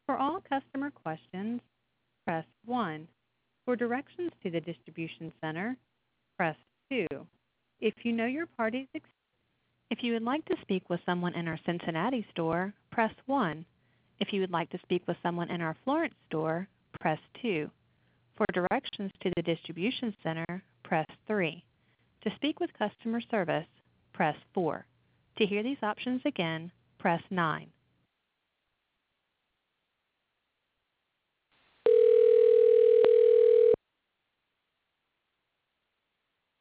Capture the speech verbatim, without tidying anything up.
For all customer questions, press one. For directions to the distribution center, press two. If you know your party's ex- if you would like to speak with someone in our Cincinnati store, press one. If you would like to speak with someone in our Florence store, press two. For directions to the distribution center, press three. To speak with customer service, press four. To hear these options again, press nine.